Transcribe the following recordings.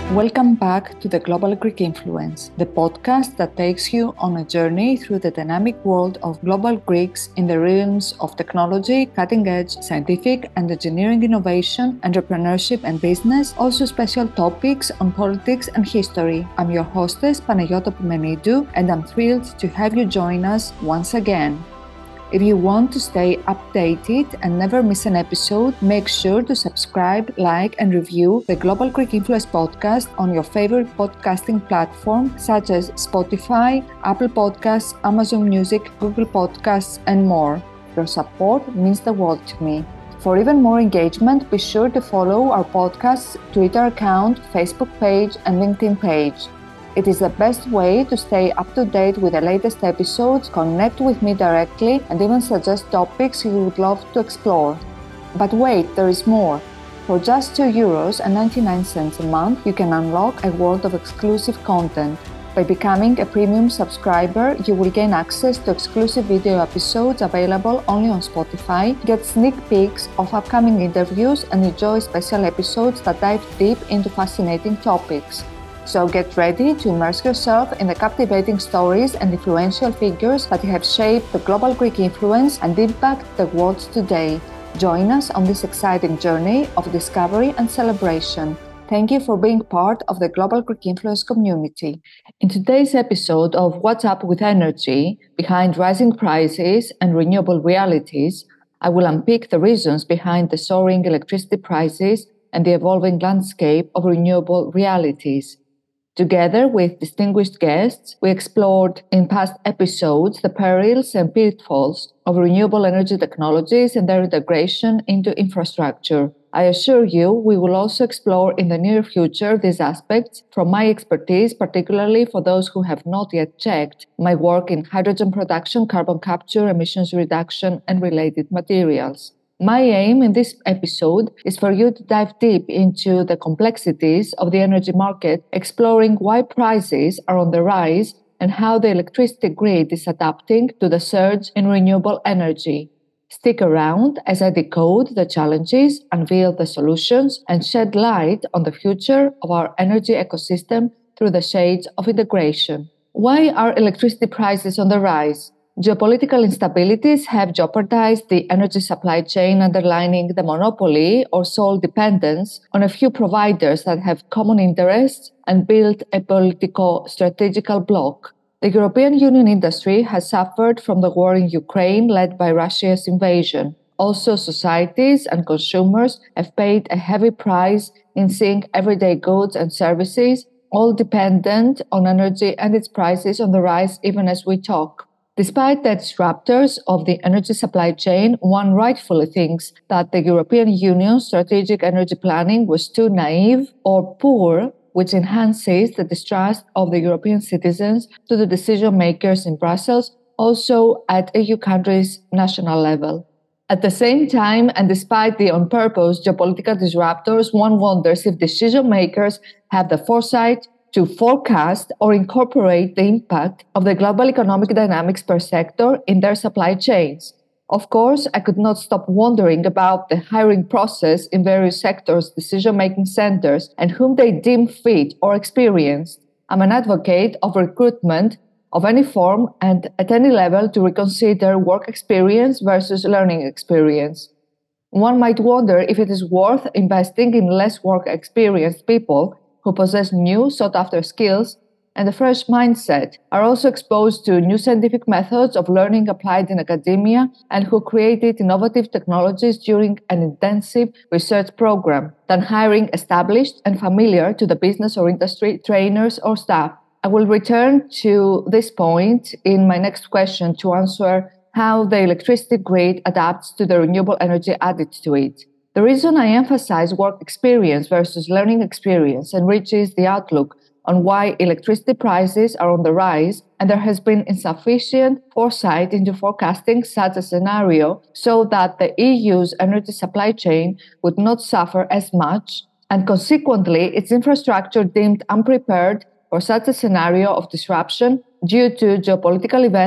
Welcome back to the Global Greek Influence, the podcast that takes you on a journey through the dynamic world of global Greeks in the realms of technology, cutting-edge scientific and engineering innovation, entrepreneurship and business, also special topics on politics and history. I'm your hostess, Panagiotou Poumenidou, and I'm thrilled to have you join us once again. If you want to stay updated and never miss an episode, make sure to subscribe, like, and review the Global Greek Influence podcast on your favorite podcasting platform such as Spotify, Apple Podcasts, Amazon Music, Google Podcasts, and more. Your support means the world to me. For even more engagement, be sure to follow our podcast's Twitter account, Facebook page, and LinkedIn page. It is the best way to stay up to date with the latest episodes, connect with me directly, and even suggest topics you would love to explore. But wait, there is more. For just €2.99 a month, you can unlock a world of exclusive content. By becoming a premium subscriber, you will gain access to exclusive video episodes available only on Spotify, get sneak peeks of upcoming interviews, and enjoy special episodes that dive deep into fascinating topics. So get ready to immerse yourself in the captivating stories and influential figures that have shaped the global Greek influence and impact the world today. Join us on this exciting journey of discovery and celebration. Thank you for being part of the Global Greek Influence community. In today's episode of What's Up with Energy, Behind Rising Prices and Renewable Realities, I will unpick the reasons behind the soaring electricity prices and the evolving landscape of renewable realities. Together with distinguished guests, we explored in past episodes the perils and pitfalls of renewable energy technologies and their integration into infrastructure. I assure you, we will also explore in the near future these aspects from my expertise, particularly for those who have not yet checked my work in hydrogen production, carbon capture, emissions reduction, and related materials. My aim in this episode is for you to dive deep into the complexities of the energy market, exploring why prices are on the rise and how the electricity grid is adapting to the surge in renewable energy. Stick around as I decode the challenges, unveil the solutions, and shed light on the future of our energy ecosystem through the shades of integration. Why are electricity prices on the rise? Geopolitical instabilities have jeopardized the energy supply chain, underlining the monopoly or sole dependence on a few providers that have common interests and built a politico-strategical bloc. The European Union industry has suffered from the war in Ukraine led by Russia's invasion. Also, societies and consumers have paid a heavy price in seeing everyday goods and services all dependent on energy and its prices on the rise even as we talk. Despite the disruptors of the energy supply chain, one rightfully thinks that the European Union's strategic energy planning was too naive or poor, which enhances the distrust of the European citizens to the decision makers in Brussels, also at EU countries' national level. At the same time, and despite the on-purpose geopolitical disruptors, one wonders if decision makers have the foresight to forecast or incorporate the impact of the global economic dynamics per sector in their supply chains. Of course, I could not stop wondering about the hiring process in various sectors' decision-making centers and whom they deem fit or experienced. I'm an advocate of recruitment of any form and at any level to reconsider work experience versus learning experience. One might wonder if it is worth investing in less work experienced people who possess new sought-after skills and a fresh mindset, are also exposed to new scientific methods of learning applied in academia, and who created innovative technologies during an intensive research program, than hiring established and familiar to the business or industry trainers or staff. I will return to this point in my next question to answer how the electricity grid adapts to the renewable energy added to it. The reason I emphasize work experience versus learning experience enriches the outlook on why electricity prices are on the rise, and there has been insufficient foresight into forecasting such a scenario so that the EU's energy supply chain would not suffer as much, and consequently its infrastructure deemed unprepared for such a scenario of disruption due to geopolitical events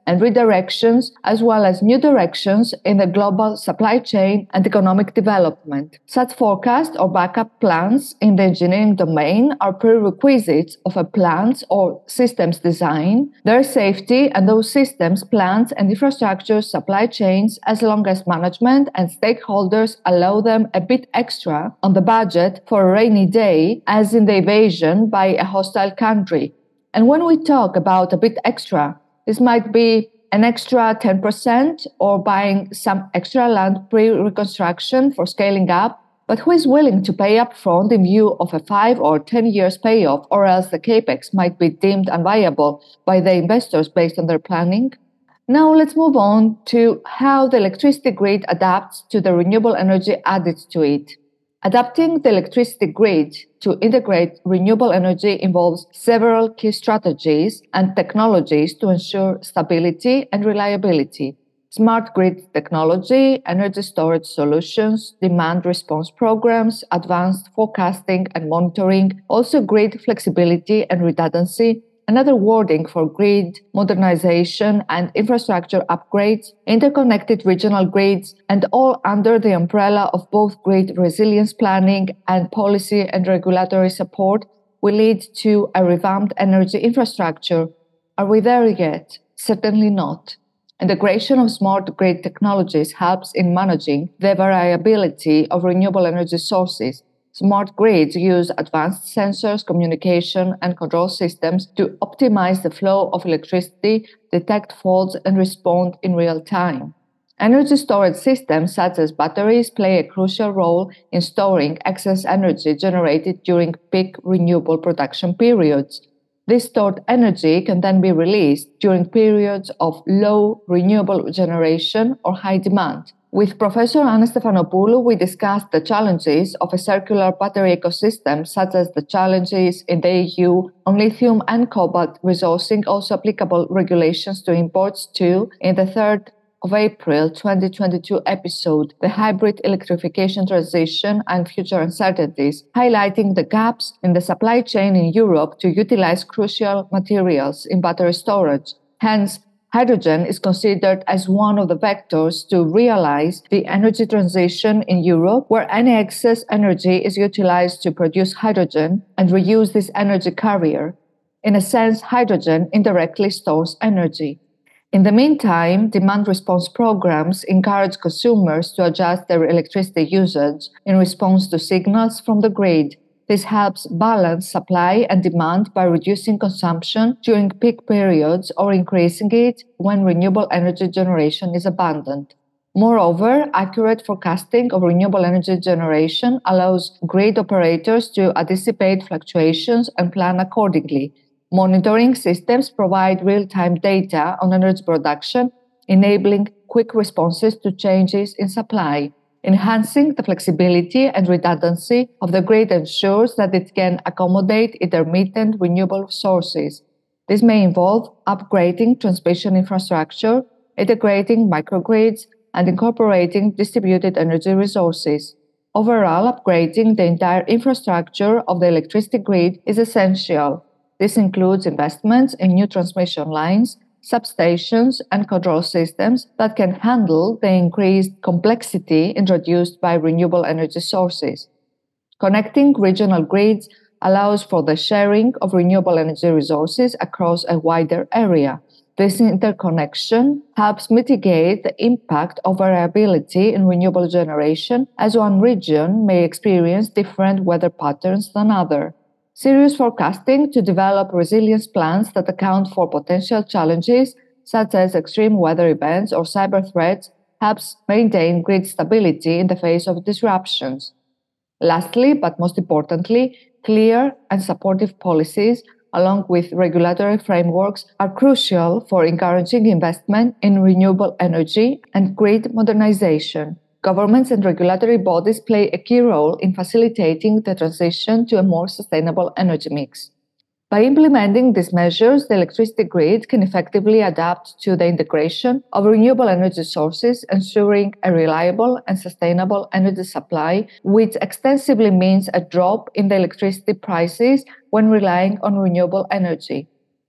and redirections, as well as new directions in the global supply chain and economic development. Such forecast or backup plans in the engineering domain are prerequisites of a plant's or system's design, their safety, and those systems, plants, and infrastructure supply chains, as long as management and stakeholders allow them a bit extra on the budget for a rainy day, as in the invasion by a hostile country. And when we talk about a bit extra, this might be an extra 10% or buying some extra land pre-reconstruction for scaling up, but who is willing to pay up front in view of a 5 or 10 years payoff, or else the capex might be deemed unviable by the investors based on their planning? Now let's move on to how the electricity grid adapts to the renewable energy added to it. Adapting the electricity grid to integrate renewable energy involves several key strategies and technologies to ensure stability and reliability. Smart grid technology, energy storage solutions, demand response programs, advanced forecasting and monitoring, also grid flexibility and redundancy, another wording for grid modernization and infrastructure upgrades, interconnected regional grids, and all under the umbrella of both grid resilience planning and policy and regulatory support will lead to a revamped energy infrastructure. Are we there yet? Certainly not. Integration of smart grid technologies helps in managing the variability of renewable energy sources. Smart grids use advanced sensors, communication, and control systems to optimize the flow of electricity, detect faults, and respond in real time. Energy storage systems such as batteries play a crucial role in storing excess energy generated during peak renewable production periods. This stored energy can then be released during periods of low renewable generation or high demand. With Professor Anna Stefanopoulou, we discussed the challenges of a circular battery ecosystem, such as the challenges in the EU on lithium and cobalt resourcing, also applicable regulations to imports too, in the 3rd of April 2022 episode, The Hybrid Electrification Transition and Future Uncertainties, highlighting the gaps in the supply chain in Europe to utilize crucial materials in battery storage. Hence, hydrogen is considered as one of the vectors to realize the energy transition in Europe, where any excess energy is utilized to produce hydrogen and reuse this energy carrier. In a sense, hydrogen indirectly stores energy. In the meantime, demand response programs encourage consumers to adjust their electricity usage in response to signals from the grid. This helps balance supply and demand by reducing consumption during peak periods or increasing it when renewable energy generation is abundant. Moreover, accurate forecasting of renewable energy generation allows grid operators to anticipate fluctuations and plan accordingly. Monitoring systems provide real-time data on energy production, enabling quick responses to changes in supply. Enhancing the flexibility and redundancy of the grid ensures that it can accommodate intermittent renewable sources. This may involve upgrading transmission infrastructure, integrating microgrids, and incorporating distributed energy resources. Overall, upgrading the entire infrastructure of the electricity grid is essential. This includes investments in new transmission lines, substations, and control systems that can handle the increased complexity introduced by renewable energy sources. Connecting regional grids allows for the sharing of renewable energy resources across a wider area. This interconnection helps mitigate the impact of variability in renewable generation, as one region may experience different weather patterns than others. Serious forecasting to develop resilience plans that account for potential challenges such as extreme weather events or cyber threats helps maintain grid stability in the face of disruptions. Lastly, but most importantly, clear and supportive policies along with regulatory frameworks are crucial for encouraging investment in renewable energy and grid modernization. Governments and regulatory bodies play a key role in facilitating the transition to a more sustainable energy mix. By implementing these measures, the electricity grid can effectively adapt to the integration of renewable energy sources, ensuring a reliable and sustainable energy supply, which extensively means a drop in the electricity prices when relying on renewable energy.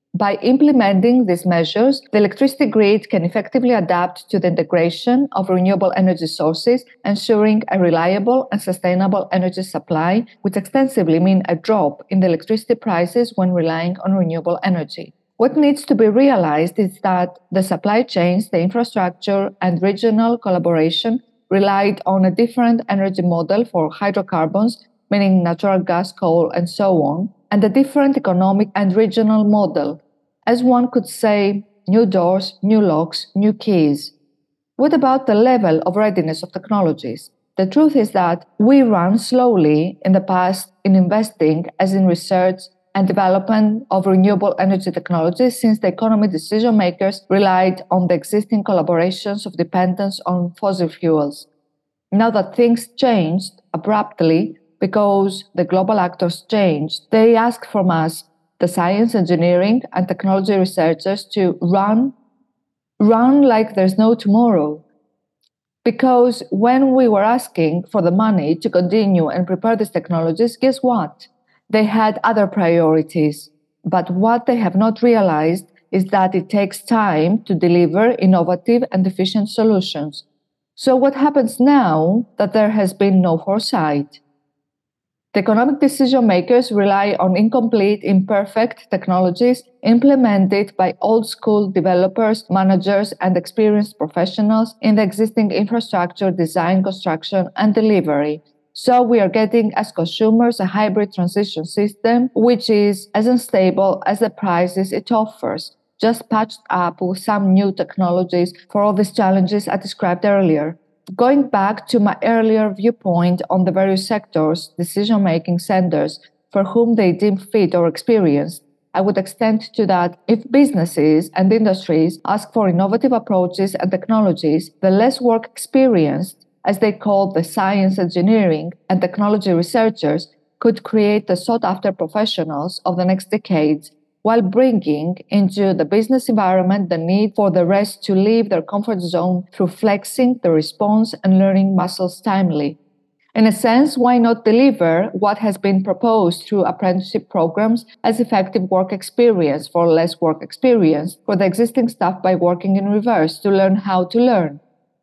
By implementing these measures, the electricity grid can effectively adapt to the integration of renewable energy sources, ensuring a reliable and sustainable energy supply, which extensively mean a drop in the electricity prices when relying on renewable energy. What needs to be realized is that the supply chains, the infrastructure, and regional collaboration relied on a different energy model for hydrocarbons, meaning natural gas, coal, and so on, and a different economic and regional model. As one could say, new doors, new locks, new keys. What about the level of readiness of technologies? The truth is that we ran slowly in the past in investing, as in research and development of renewable energy technologies, since the economy decision makers relied on the existing collaborations of dependence on fossil fuels. Now that things changed abruptly because the global actors changed, they ask from us, the science, engineering, and technology researchers, to run like there's no tomorrow. Because when we were asking for the money to continue and prepare these technologies, guess what? They had other priorities. But what they have not realized is that it takes time to deliver innovative and efficient solutions. So, what happens now that there has been no foresight? The economic decision makers rely on incomplete, imperfect technologies implemented by old school developers, managers, and experienced professionals in the existing infrastructure design, construction, and delivery. So we are getting, as consumers, a hybrid transition system which is as unstable as the prices it offers, just patched up with some new technologies for all these challenges I described earlier. Going back to my earlier viewpoint on the various sectors, decision-making centers, for whom they deem fit or experienced, I would extend to that if businesses and industries ask for innovative approaches and technologies, the less work experienced, as they call the science, engineering, and technology researchers, could create the sought-after professionals of the next decades, while bringing into the business environment the need for the rest to leave their comfort zone through flexing the response and learning muscles timely. In a sense, why not deliver what has been proposed through apprenticeship programs as effective work experience for less work experience for the existing staff by working in reverse to learn how to learn?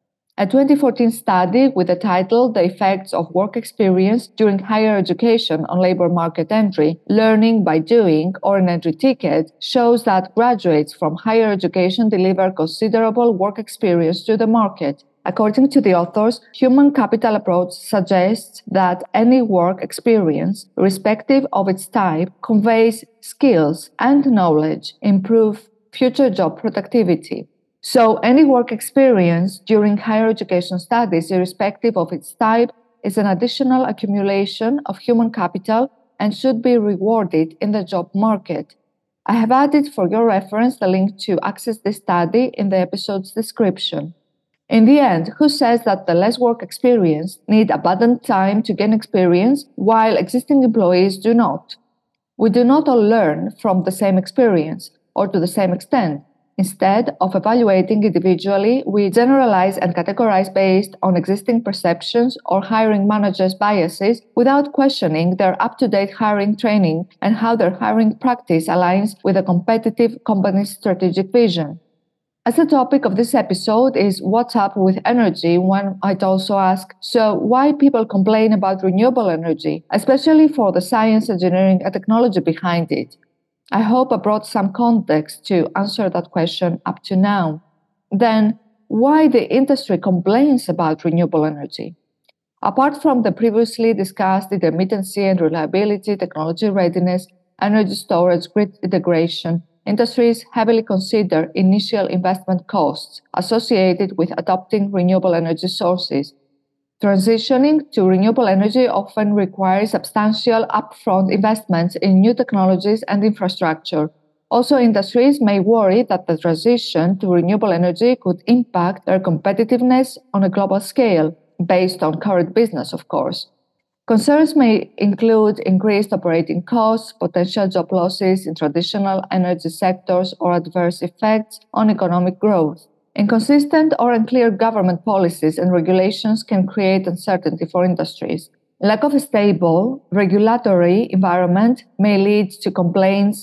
A 2014 study with the title The Effects of Work Experience During Higher Education on Labor Market Entry, Learning by Doing, or an Entry Ticket, shows that graduates from higher education deliver considerable work experience to the market. According to the authors, human capital approach suggests that any work experience, irrespective of its type, conveys skills and knowledge, improve future job productivity. So, any work experience during higher education studies, irrespective of its type, is an additional accumulation of human capital and should be rewarded in the job market. I have added for your reference the link to access this study in the episode's description. In the end, who says that the less work experienced need abundant time to gain experience while existing employees do not? We do not all learn from the same experience or to the same extent. Instead of evaluating individually, we generalize and categorize based on existing perceptions or hiring managers' biases without questioning their up-to-date hiring training and how their hiring practice aligns with a competitive company's strategic vision. As the topic of this episode is what's up with energy, one might also ask, so why people complain about renewable energy, especially for the science, engineering, and technology behind it? I hope I brought some context to answer that question up to now. Then, why the industry complains about renewable energy? Apart from the previously discussed intermittency and reliability, technology readiness, energy storage, grid integration, industries heavily consider initial investment costs associated with adopting renewable energy sources. Transitioning to renewable energy often requires substantial upfront investments in new technologies and infrastructure. Also, industries may worry that the transition to renewable energy could impact their competitiveness on a global scale, based on current business, of course. Concerns may include increased operating costs, potential job losses in traditional energy sectors, or adverse effects on economic growth. Inconsistent or unclear government policies and regulations can create uncertainty for industries. Lack of a stable regulatory environment may lead to complaints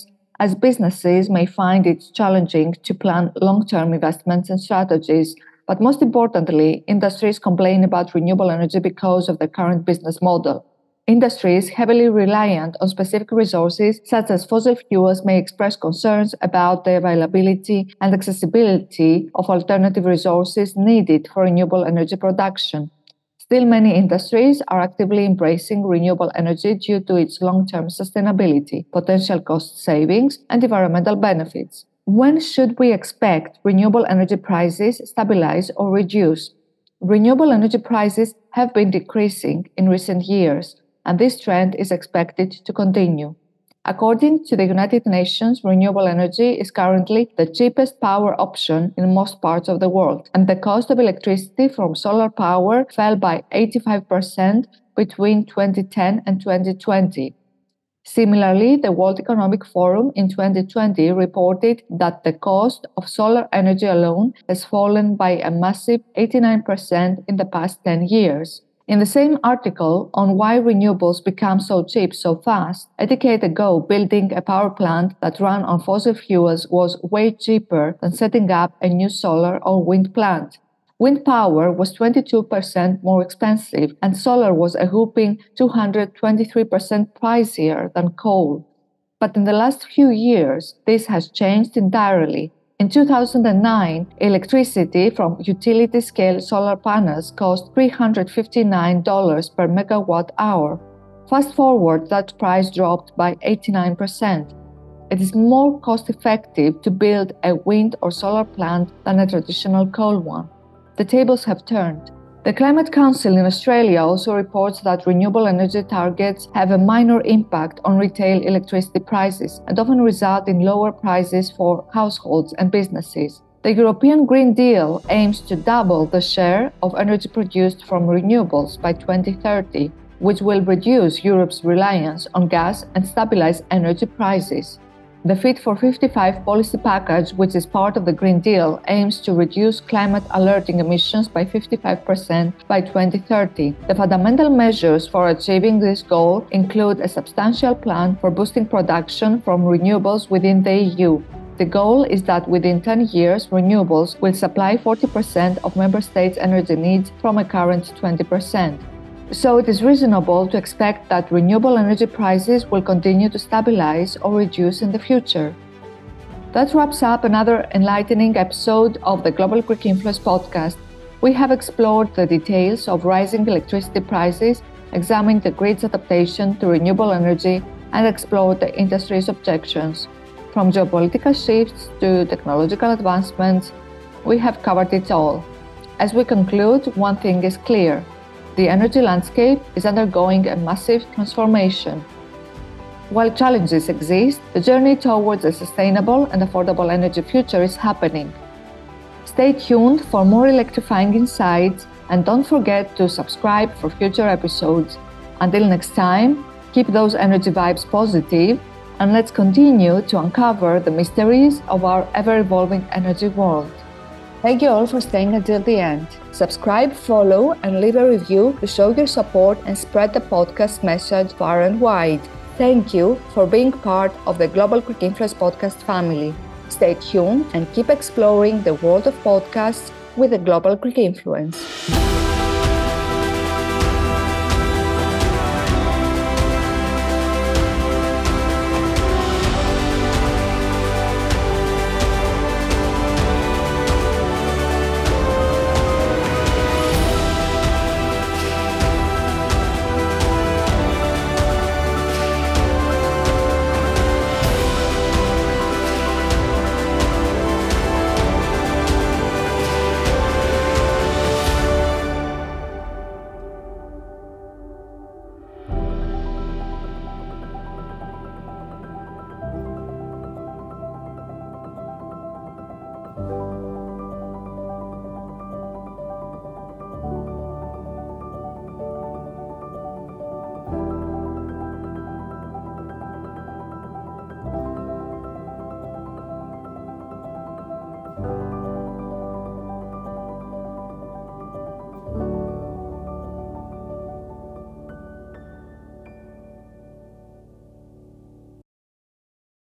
as businesses may find it challenging to plan long-term investments and strategies. But most importantly, industries complain about renewable energy because of the current business model. Industries heavily reliant on specific resources, such as fossil fuels, may express concerns about the availability and accessibility of alternative resources needed for renewable energy production. Still, many industries are actively embracing renewable energy due to its long-term sustainability, potential cost savings, and environmental benefits. When should we expect renewable energy prices stabilize or reduce? Renewable energy prices have been decreasing in recent years, and this trend is expected to continue. According to the United Nations, renewable energy is currently the cheapest power option in most parts of the world, and the cost of electricity from solar power fell by 85% between 2010 and 2020. Similarly, the World Economic Forum in 2020 reported that the cost of solar energy alone has fallen by a massive 89% in the past 10 years. In the same article on why renewables become so cheap so fast, a decade ago, building a power plant that ran on fossil fuels was way cheaper than setting up a new solar or wind plant. Wind power was 22% more expensive, and solar was a whopping 223% pricier than coal. But in the last few years, this has changed entirely. In 2009, electricity from utility-scale solar panels cost $359 per megawatt hour. Fast forward, that price dropped by 89%. It is more cost-effective to build a wind or solar plant than a traditional coal one. The tables have turned. The Climate Council in Australia also reports that renewable energy targets have a minor impact on retail electricity prices and often result in lower prices for households and businesses. The European Green Deal aims to double the share of energy produced from renewables by 2030, which will reduce Europe's reliance on gas and stabilize energy prices. The Fit for 55 policy package, which is part of the Green Deal, aims to reduce climate alerting emissions by 55% by 2030. The fundamental measures for achieving this goal include a substantial plan for boosting production from renewables within the EU. The goal is that within 10 years, renewables will supply 40% of member states' energy needs from a current 20%. So it is reasonable to expect that renewable energy prices will continue to stabilize or reduce in the future. That wraps up another enlightening episode of the Global Greek Influence podcast. We have explored the details of rising electricity prices, examined the grid's adaptation to renewable energy, and explored the industry's objections. From geopolitical shifts to technological advancements, we have covered it all. As we conclude, one thing is clear. The energy landscape is undergoing a massive transformation. While challenges exist, the journey towards a sustainable and affordable energy future is happening. Stay tuned for more electrifying insights and don't forget to subscribe for future episodes. Until next time, keep those energy vibes positive and let's continue to uncover the mysteries of our ever-evolving energy world. Thank you all for staying until the end. Subscribe, follow, and leave a review to show your support and spread the podcast message far and wide. Thank you for being part of the Global Greek Influence podcast family. Stay tuned and keep exploring the world of podcasts with the Global Greek Influence.